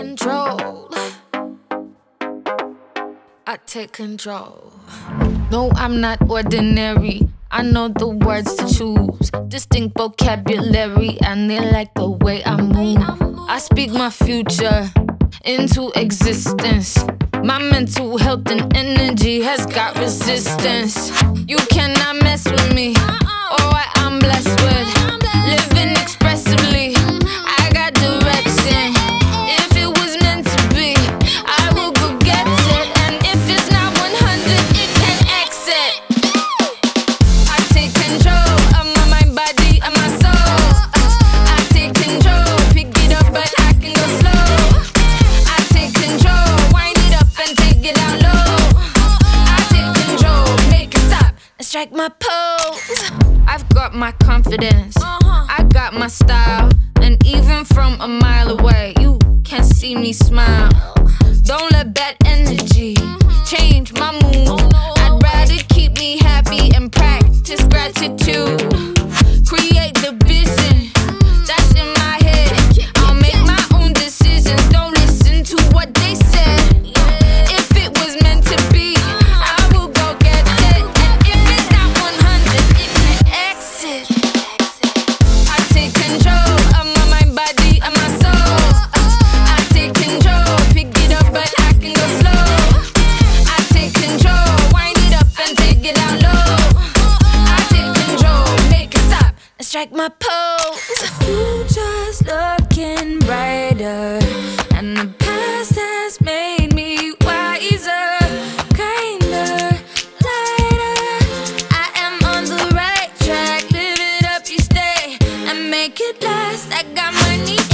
control. I take control. No, I'm not ordinary. I know the words to choose. Distinct vocabulary, and they like the way I move. I speak my future into existence. My mental health and energy has got resistance. You cannot mess with me, or what I'm blessed with. Living expressively, I got direction. If it was meant to be, I will go get it. And if it's not 100, it can exit. I take control of my mind, body, and my soul. I take control, pick it up, but I can go slow. I take control, wind it up and take it down low. I take control, make it stop and strike my pose. I've got my confidence, I got my style, and even from a mile away, you can see me smile. Don't let bad energy change my mood. I'd rather keep me happy and practice gratitude. Create the vision that's in my head. I'll make my own decisions, don't listen to what they said. If it was meant to be, I will go get it. And if it's not 100, it can exit. I take control of my mind, body, and my soul. I take control, pick it up, but I can go slow. I take control, wind it up and take it down low. I take control, make it stop and strike my pose. The future's looking brighter, and the past has made me wiser, kinder, lighter. I am on the right track, live it up, you stay, and make it last. I got money